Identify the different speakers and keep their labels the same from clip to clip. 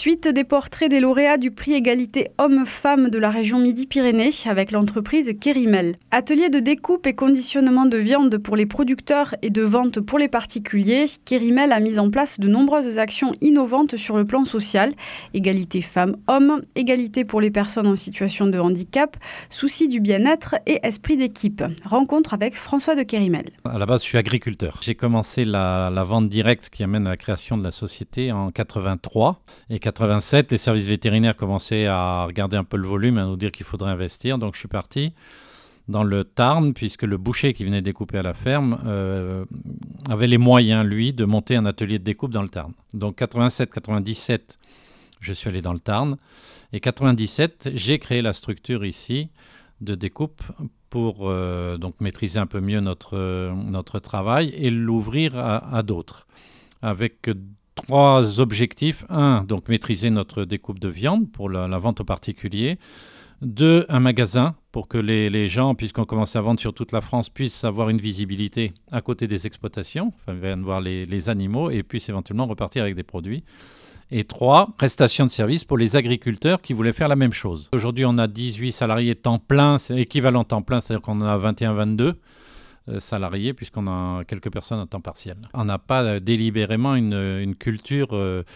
Speaker 1: Suite des portraits des lauréats du prix égalité hommes-femmes de la région Midi-Pyrénées avec l'entreprise Kérimel. Atelier de découpe et conditionnement de viande pour les producteurs et de vente pour les particuliers, Kérimel a mis en place de nombreuses actions innovantes sur le plan social. Égalité femmes-hommes, égalité pour les personnes en situation de handicap, souci du bien-être et esprit d'équipe. Rencontre avec François de Kérimel.
Speaker 2: À la base, je suis agriculteur. J'ai commencé la vente directe qui amène à la création de la société en 83. Et 87, les services vétérinaires commençaient à regarder un peu le volume, à nous dire qu'il faudrait investir. Donc je suis parti dans le Tarn, puisque le boucher qui venait découper à la ferme avait les moyens, lui, de monter un atelier de découpe dans le Tarn. Donc 87-97, je suis allé dans le Tarn. Et 97, j'ai créé la structure ici de découpe pour donc maîtriser un peu mieux notre travail et l'ouvrir à d'autres. Avec 3 objectifs. 1, donc maîtriser notre découpe de viande pour la vente aux particuliers. 2, un magasin pour que les gens, puisqu'on commence à vendre sur toute la France, puissent avoir une visibilité à côté des exploitations, viennent voir les animaux et puissent éventuellement repartir avec des produits. Et 3, prestation de services pour les agriculteurs qui voulaient faire la même chose. Aujourd'hui, on a 18 salariés temps plein, c'est équivalent temps plein, c'est-à-dire qu'on en a 21-22. Salariés, puisqu'on a quelques personnes à temps partiel. On n'a pas délibérément une culture,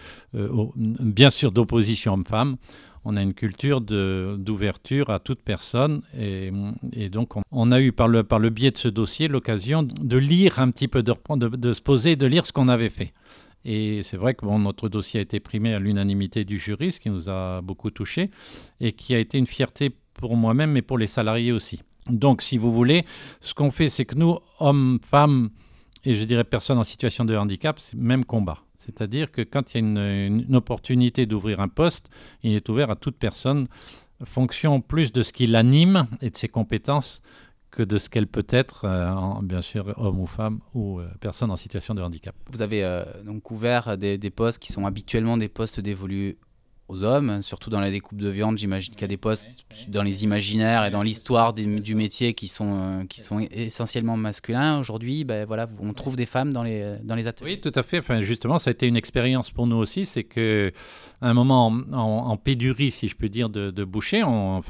Speaker 2: bien sûr, d'opposition homme-femme. On a une culture d'ouverture à toute personne. Et donc, on a eu, par le biais de ce dossier, l'occasion de lire un petit peu, de se poser et de lire ce qu'on avait fait. Et c'est vrai que notre dossier a été primé à l'unanimité du jury, ce qui nous a beaucoup touchés, et qui a été une fierté pour moi-même, mais pour les salariés aussi. Donc, si vous voulez, ce qu'on fait, c'est que nous, hommes, femmes, et je dirais personnes en situation de handicap, c'est le même combat. C'est-à-dire que quand il y a une opportunité d'ouvrir un poste, il est ouvert à toute personne, fonction plus de ce qui l'anime et de ses compétences que de ce qu'elle peut être, bien sûr, homme ou femme ou personne en situation de handicap.
Speaker 3: Vous avez donc ouvert des postes qui sont habituellement des postes dévolus aux hommes, surtout dans la découpe de viande. J'imagine qu'il y a des postes dans les imaginaires et dans l'histoire du métier qui sont essentiellement masculins. Aujourd'hui, on trouve des femmes dans les ateliers.
Speaker 2: Oui, tout à fait. Enfin, justement, ça a été une expérience pour nous aussi. C'est qu'à un moment, en pénurie, si je peux dire, de boucher,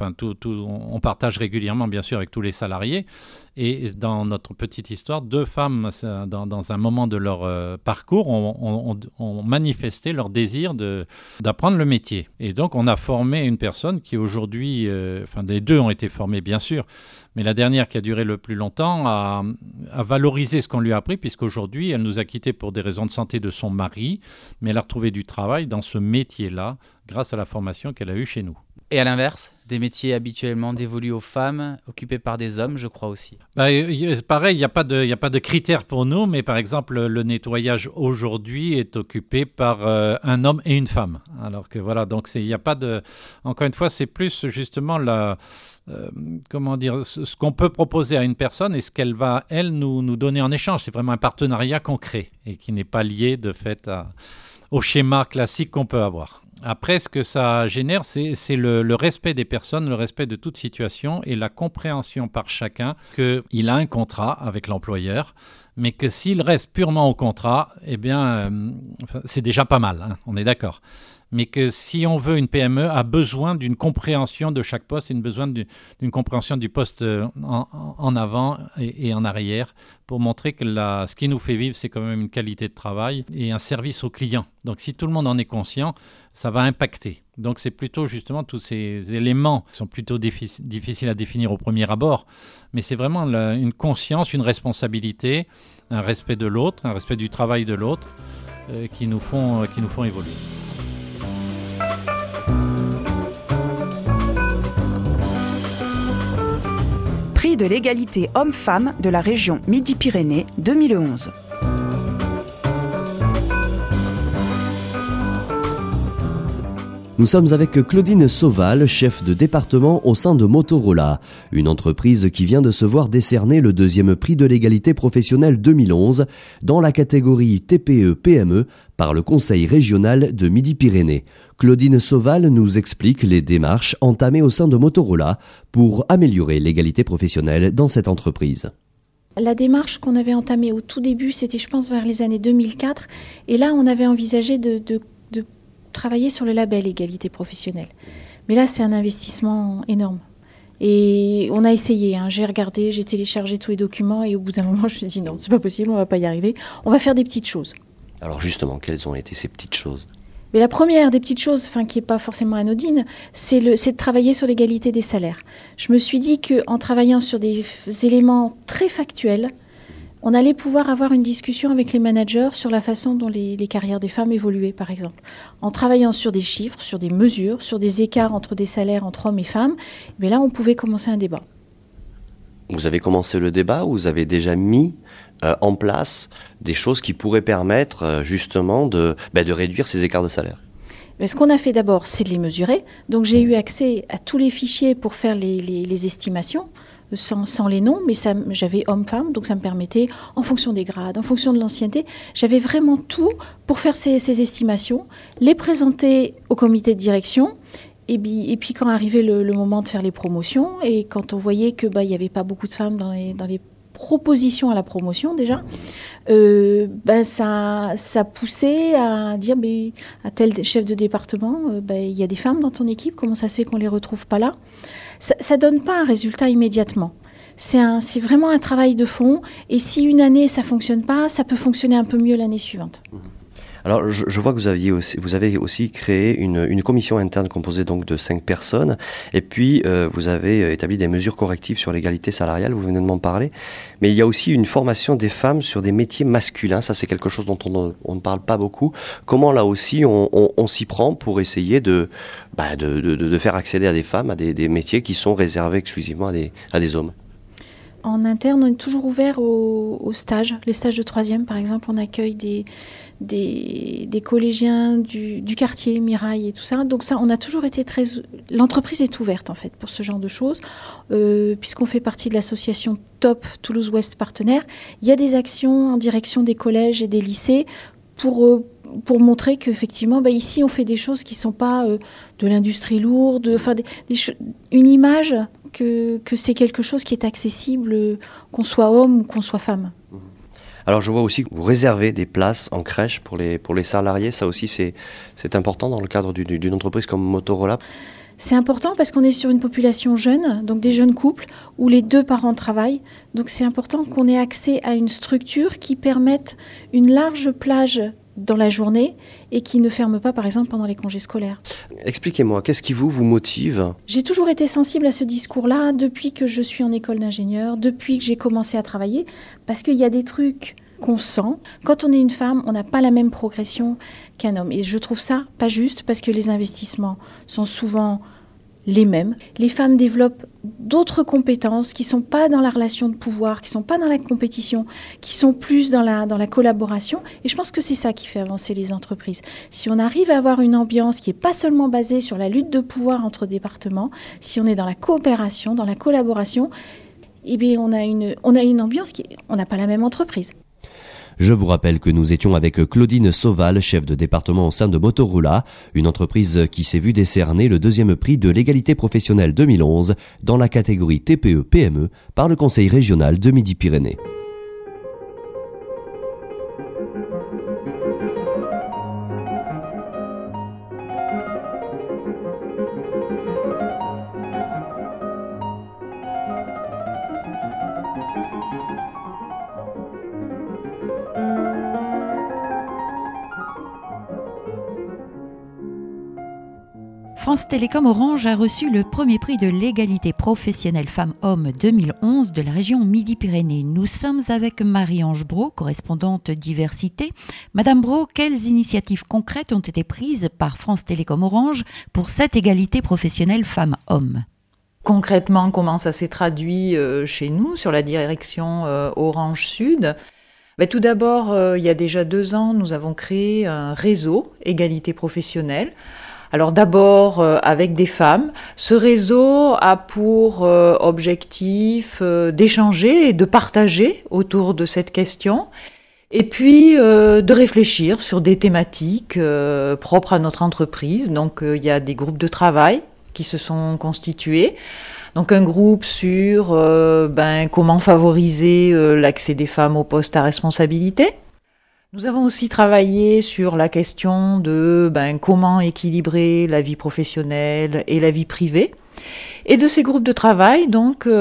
Speaker 2: on partage régulièrement, bien sûr, avec tous les salariés. Et dans notre petite histoire, 2 femmes, dans un moment de leur parcours, ont manifesté leur désir d'apprendre le métier. Et donc, on a formé une personne qui aujourd'hui, les 2 ont été formés, bien sûr, mais la dernière qui a duré le plus longtemps a valorisé ce qu'on lui a appris, puisqu'aujourd'hui, elle nous a quittés pour des raisons de santé de son mari, mais elle a retrouvé du travail dans ce métier-là, grâce à la formation qu'elle a eue chez nous.
Speaker 3: Et à l'inverse, des métiers habituellement dévolus aux femmes, occupés par des hommes, je crois aussi.
Speaker 2: Pareil, il n'y a pas de critères pour nous, mais par exemple, le nettoyage aujourd'hui est occupé par un homme et une femme. Alors que voilà, donc il n'y a pas de... Encore une fois, c'est plus justement ce qu'on peut proposer à une personne et ce qu'elle va, elle, nous donner en échange. C'est vraiment un partenariat concret et qui n'est pas lié de fait au schéma classique qu'on peut avoir. Après, ce que ça génère, c'est le respect des personnes, le respect de toute situation et la compréhension par chacun qu'il a un contrat avec l'employeur, mais que s'il reste purement au contrat, c'est déjà pas mal, hein, on est d'accord. Mais que si on veut, une PME a besoin d'une compréhension de chaque poste, besoin d'une compréhension du poste en avant et en arrière pour montrer que ce qui nous fait vivre, c'est quand même une qualité de travail et un service au client. Donc si tout le monde en est conscient, ça va impacter. Donc c'est plutôt justement tous ces éléments qui sont plutôt difficiles à définir au premier abord, mais c'est vraiment une conscience, une responsabilité, un respect de l'autre, un respect du travail de l'autre qui nous font évoluer.
Speaker 4: Prix de l'égalité homme-femme de la région Midi-Pyrénées 2011.
Speaker 5: Nous sommes avec Claudine Sauval, chef de département au sein de Motorola, une entreprise qui vient de se voir décerner le 2e prix de l'égalité professionnelle 2011 dans la catégorie TPE-PME par le Conseil régional de Midi-Pyrénées. Claudine Sauval nous explique les démarches entamées au sein de Motorola pour améliorer l'égalité professionnelle dans cette entreprise.
Speaker 6: La démarche qu'on avait entamée au tout début, c'était je pense vers les années 2004, et là on avait envisagé de travailler sur le label égalité professionnelle. Mais là, c'est un investissement énorme. Et on a essayé, j'ai regardé, j'ai téléchargé tous les documents et au bout d'un moment, je me suis dit non, c'est pas possible, on va pas y arriver. On va faire des petites choses.
Speaker 5: Alors justement, quelles ont été ces petites choses ?
Speaker 6: Mais la première des petites choses, qui n'est pas forcément anodine, c'est de travailler sur l'égalité des salaires. Je me suis dit qu'en travaillant sur des éléments très factuels, on allait pouvoir avoir une discussion avec les managers sur la façon dont les carrières des femmes évoluaient, par exemple. En travaillant sur des chiffres, sur des mesures, sur des écarts entre des salaires entre hommes et femmes, mais là, on pouvait commencer un débat.
Speaker 5: Vous avez commencé le débat ou vous avez déjà mis en place des choses qui pourraient permettre justement de réduire ces écarts de salaire ?
Speaker 6: Ce qu'on a fait d'abord, c'est de les mesurer. Donc j'ai eu accès à tous les fichiers pour faire les estimations, sans les noms, mais j'avais homme-femme, donc ça me permettait, en fonction des grades, en fonction de l'ancienneté, j'avais vraiment tout pour faire ces estimations, les présenter au comité de direction. Et puis quand arrivait le moment de faire les promotions, et quand on voyait que il n'y avait pas beaucoup de femmes dans les propositions à la promotion déjà, ça poussait à dire à tel chef de département, il y a des femmes dans ton équipe, comment ça se fait qu'on les retrouve pas là ? Ça donne pas un résultat immédiatement. C'est vraiment un travail de fond, et si une année ça fonctionne pas, ça peut fonctionner un peu mieux l'année suivante.
Speaker 5: Alors, je vois que vous avez aussi créé une commission interne composée donc de 5 personnes, et puis vous avez établi des mesures correctives sur l'égalité salariale, vous venez de m'en parler, mais il y a aussi une formation des femmes sur des métiers masculins, ça c'est quelque chose dont on ne parle pas beaucoup. Comment là aussi on s'y prend pour essayer de faire accéder à des femmes à des métiers qui sont réservés exclusivement à des hommes ?
Speaker 6: En interne, on est toujours ouvert aux stages. Les stages de 3e, par exemple, on accueille des collégiens du quartier, Mirail et tout ça. Donc ça, on a toujours été l'entreprise est ouverte, en fait, pour ce genre de choses. Puisqu'on fait partie de l'association TOP Toulouse-Ouest Partenaires, il y a des actions en direction des collèges et des lycées pour montrer qu'effectivement, ici, on fait des choses qui ne sont pas de l'industrie lourde, une image que c'est quelque chose qui est accessible, qu'on soit homme ou qu'on soit femme.
Speaker 5: Alors je vois aussi que vous réservez des places en crèche pour les salariés, ça aussi c'est important dans le cadre d'une entreprise comme Motorola.
Speaker 6: C'est important parce qu'on est sur une population jeune, donc des jeunes couples où les 2 parents travaillent. Donc c'est important qu'on ait accès à une structure qui permette une large plage dans la journée et qui ne ferme pas, par exemple, pendant les congés scolaires.
Speaker 5: Expliquez-moi, qu'est-ce qui vous motive ?
Speaker 6: J'ai toujours été sensible à ce discours-là depuis que je suis en école d'ingénieur, depuis que j'ai commencé à travailler, parce qu'il y a des trucs qu'on sent. Quand on est une femme, on n'a pas la même progression qu'un homme. Et je trouve ça pas juste parce que les investissements sont souvent les mêmes. Les femmes développent d'autres compétences qui ne sont pas dans la relation de pouvoir, qui ne sont pas dans la compétition, qui sont plus dans la collaboration. Et je pense que c'est ça qui fait avancer les entreprises. Si on arrive à avoir une ambiance qui n'est pas seulement basée sur la lutte de pouvoir entre départements, si on est dans la coopération, dans la collaboration, on a une ambiance on n'a pas la même entreprise.
Speaker 5: Je vous rappelle que nous étions avec Claudine Sauval, chef de département au sein de Motorola, une entreprise qui s'est vue décerner le 2e prix de l'égalité professionnelle 2011 dans la catégorie TPE-PME par le Conseil régional de Midi-Pyrénées.
Speaker 7: France Télécom Orange a reçu le premier prix de l'égalité professionnelle femmes-hommes 2011 de la région Midi-Pyrénées. Nous sommes avec Marie-Ange Brault, correspondante diversité. Madame Brault, quelles initiatives concrètes ont été prises par France Télécom Orange pour cette égalité professionnelle femmes-hommes ?
Speaker 8: Concrètement, comment ça s'est traduit chez nous, sur la direction Orange Sud ? Tout d'abord, il y a déjà 2 ans, nous avons créé un réseau égalité professionnelle. Alors d'abord avec des femmes. Ce réseau a pour objectif d'échanger et de partager autour de cette question et puis de réfléchir sur des thématiques propres à notre entreprise. Donc il y a des groupes de travail qui se sont constitués. Donc un groupe sur comment favoriser l'accès des femmes aux postes à responsabilité. Nous avons aussi travaillé sur la question de comment équilibrer la vie professionnelle et la vie privée. Et de ces groupes de travail, donc, il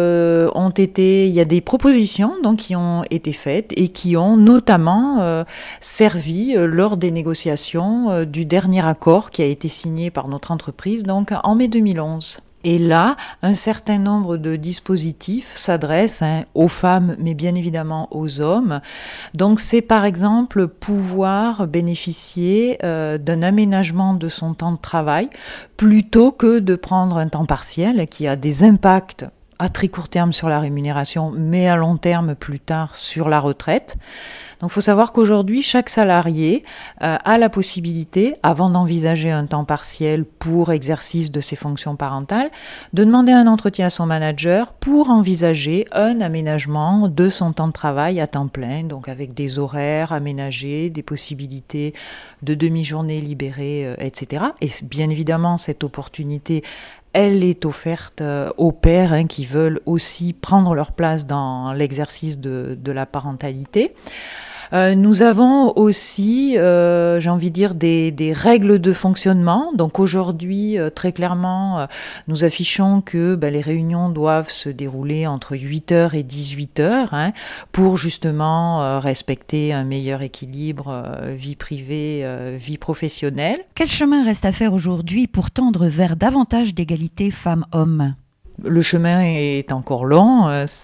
Speaker 8: y a des propositions donc qui ont été faites et qui ont notamment servi lors des négociations du dernier accord qui a été signé par notre entreprise donc en mai 2011. Et là, un certain nombre de dispositifs s'adressent aux femmes, mais bien évidemment aux hommes. Donc c'est par exemple pouvoir bénéficier d'un aménagement de son temps de travail plutôt que de prendre un temps partiel qui a des impacts à très court terme sur la rémunération, mais à long terme plus tard sur la retraite. Donc il faut savoir qu'aujourd'hui, chaque salarié a la possibilité, avant d'envisager un temps partiel pour exercice de ses fonctions parentales, de demander un entretien à son manager pour envisager un aménagement de son temps de travail à temps plein, donc avec des horaires aménagés, des possibilités de demi-journée libérée, etc. Et bien évidemment, cette opportunité, elle est offerte aux pères qui veulent aussi prendre leur place dans l'exercice de la parentalité. Nous avons aussi, j'ai envie de dire, des règles de fonctionnement. Donc aujourd'hui, très clairement, nous affichons que les réunions doivent se dérouler entre 8h et 18h pour justement respecter un meilleur équilibre vie privée, vie professionnelle.
Speaker 7: Quel chemin reste à faire aujourd'hui pour tendre vers davantage d'égalité femmes-hommes ?
Speaker 8: Le chemin est encore long,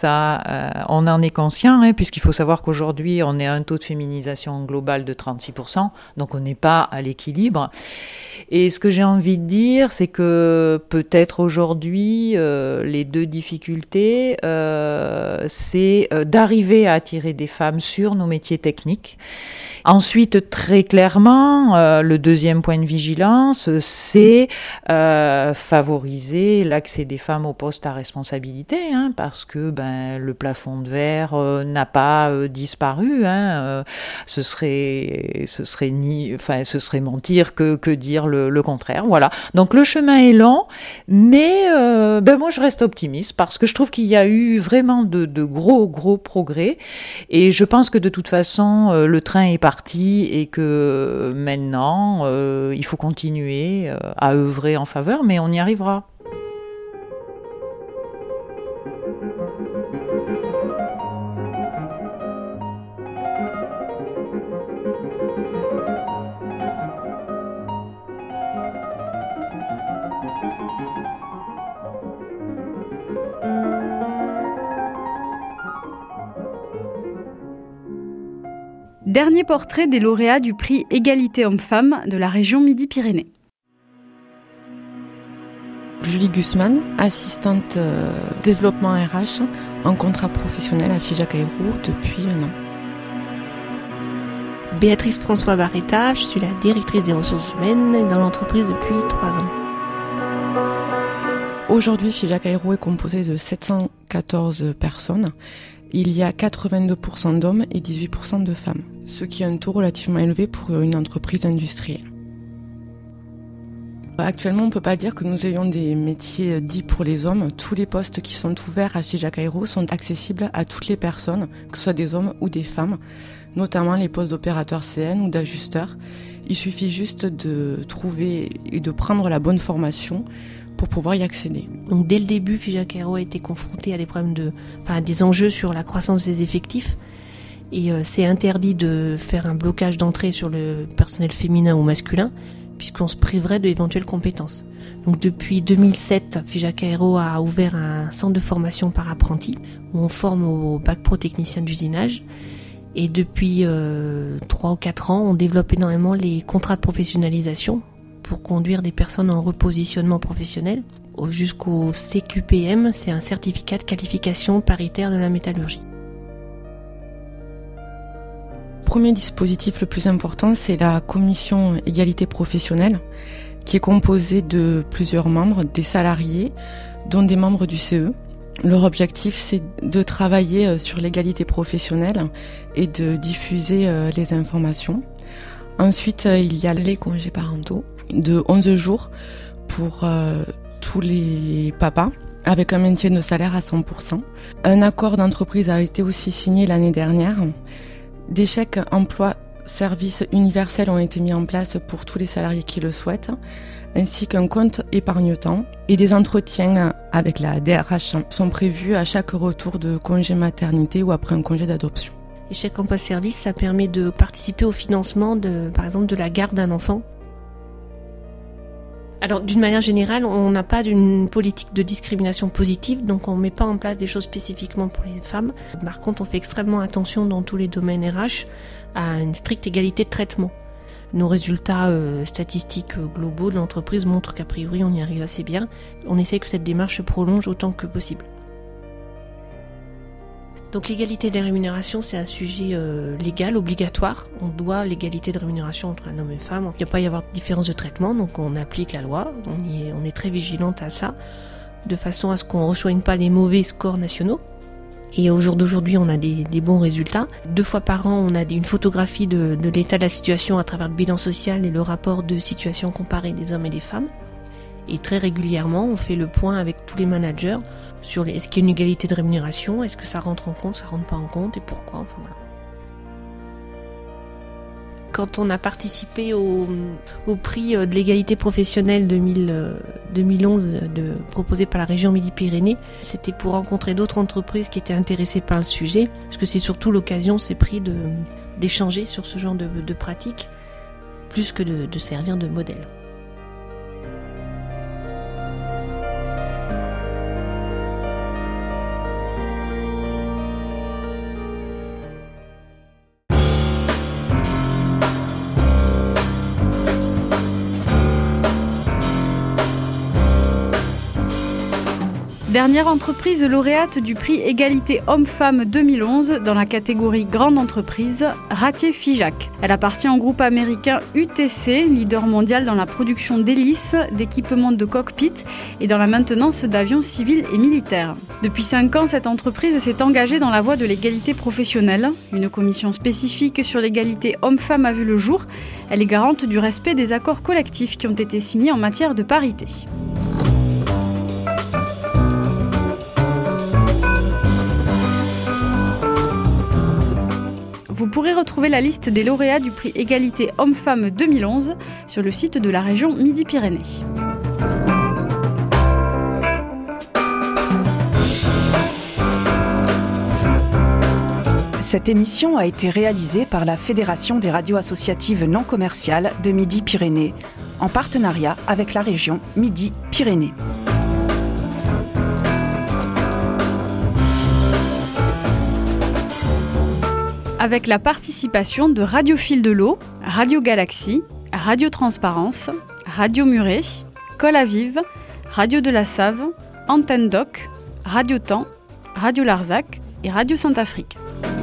Speaker 8: on en est conscient, puisqu'il faut savoir qu'aujourd'hui, on est à un taux de féminisation globale de 36%, donc on n'est pas à l'équilibre. Et ce que j'ai envie de dire, c'est que peut-être aujourd'hui, les deux difficultés, c'est d'arriver à attirer des femmes sur nos métiers techniques. Ensuite, très clairement, le deuxième point de vigilance, c'est favoriser l'accès des femmes aux postes à responsabilité, parce que le plafond de verre n'a pas disparu. Ce serait mentir que dire le contraire. Voilà. Donc le chemin est long, mais moi je reste optimiste parce que je trouve qu'il y a eu vraiment de gros progrès, et je pense que de toute façon le train est parti et que maintenant il faut continuer à œuvrer en faveur, mais on y arrivera.
Speaker 1: Dernier portrait des lauréats du prix Égalité Hommes-Femmes de la région Midi-Pyrénées.
Speaker 9: Julie Gusman, assistante développement RH en contrat professionnel à Figeac Ayroult depuis 1 an.
Speaker 10: Béatrice François Barretta, je suis la directrice des ressources humaines dans l'entreprise depuis 3 ans.
Speaker 9: Aujourd'hui, Figeac Ayroult est composé de 714 personnes. Il y a 82% d'hommes et 18% de femmes, ce qui est un taux relativement élevé pour une entreprise industrielle. Actuellement, on ne peut pas dire que nous ayons des métiers dits pour les hommes. Tous les postes qui sont ouverts à Figeac Ayroult sont accessibles à toutes les personnes, que ce soit des hommes ou des femmes, notamment les postes d'opérateurs CN ou d'ajusteurs. Il suffit juste de trouver et de prendre la bonne formation pour pouvoir y accéder.
Speaker 10: Donc dès le début, Figeac Ayroult a été confronté à des enjeux sur la croissance des effectifs, et c'est interdit de faire un blocage d'entrée sur le personnel féminin ou masculin, puisqu'on se priverait d'éventuelles compétences. Donc depuis 2007, Figeac Ayroult a ouvert un centre de formation par apprentis, où on forme au bac pro technicien d'usinage. Et depuis 3 ou 4 ans, on développe énormément les contrats de professionnalisation pour conduire des personnes en repositionnement professionnel jusqu'au CQPM, c'est un certificat de qualification paritaire de la métallurgie.
Speaker 9: Le premier dispositif le plus important, c'est la commission égalité professionnelle, qui est composée de plusieurs membres, des salariés, dont des membres du CE. Leur objectif, c'est de travailler sur l'égalité professionnelle et de diffuser les informations. Ensuite, il y a les congés parentaux de 11 jours pour tous les papas, avec un maintien de salaire à 100%. Un accord d'entreprise a été aussi signé l'année dernière, Des chèques emploi services universels ont été mis en place pour tous les salariés qui le souhaitent, ainsi qu'un compte épargne-temps. Et des entretiens avec la DRH sont prévus à chaque retour de congé maternité ou après un congé d'adoption.
Speaker 10: Les chèques emploi-service, ça permet de participer au financement, par exemple, de la garde d'un enfant. Alors, d'une manière générale, on n'a pas d'une politique de discrimination positive, donc on ne met pas en place des choses spécifiquement pour les femmes. Par contre, on fait extrêmement attention dans tous les domaines RH à une stricte égalité de traitement. Nos résultats statistiques globaux de l'entreprise montrent qu'a priori on y arrive assez bien. On essaie que cette démarche se prolonge autant que possible. Donc l'égalité des rémunérations, c'est un sujet légal, obligatoire. On doit l'égalité de rémunération entre un homme et une femme. Il ne peut pas y avoir de différence de traitement, donc on applique la loi. On est très vigilante à ça, de façon à ce qu'on ne rejoigne pas les mauvais scores nationaux. Et au jour d'aujourd'hui, on a des bons résultats. 2 fois par an, on a une photographie de l'état de la situation à travers le bilan social et le rapport de situation comparé des hommes et des femmes. Et très régulièrement, on fait le point avec tous les managers sur est-ce qu'il y a une égalité de rémunération, est-ce que ça rentre en compte, ça rentre pas en compte et pourquoi, enfin voilà. Quand on a participé au prix de l'égalité professionnelle 2011 proposé par la région Midi-Pyrénées, c'était pour rencontrer d'autres entreprises qui étaient intéressées par le sujet, parce que c'est surtout l'occasion, ces prix, d'échanger sur ce genre de pratiques, plus que de servir de modèle.
Speaker 1: Dernière entreprise lauréate du prix Égalité Hommes-Femmes 2011 dans la catégorie Grande Entreprise, Ratier-Figeac. Elle appartient au groupe américain UTC, leader mondial dans la production d'hélices, d'équipements de cockpit et dans la maintenance d'avions civils et militaires. Depuis 5 ans, cette entreprise s'est engagée dans la voie de l'égalité professionnelle. Une commission spécifique sur l'égalité hommes-femmes a vu le jour. Elle est garante du respect des accords collectifs qui ont été signés en matière de parité. Vous pourrez retrouver la liste des lauréats du prix Égalité Hommes-Femmes 2011 sur le site de la région Midi-Pyrénées.
Speaker 4: Cette émission a été réalisée par la Fédération des radios associatives non commerciales de Midi-Pyrénées, en partenariat avec la région Midi-Pyrénées.
Speaker 1: Avec la participation de Radio Fil de l'Eau, Radio Galaxie, Radio Transparence, Radio Muret, Colle à Vive, Radio de la Save, Antenne Doc, Radio Temps, Radio Larzac et Radio Sainte-Afrique.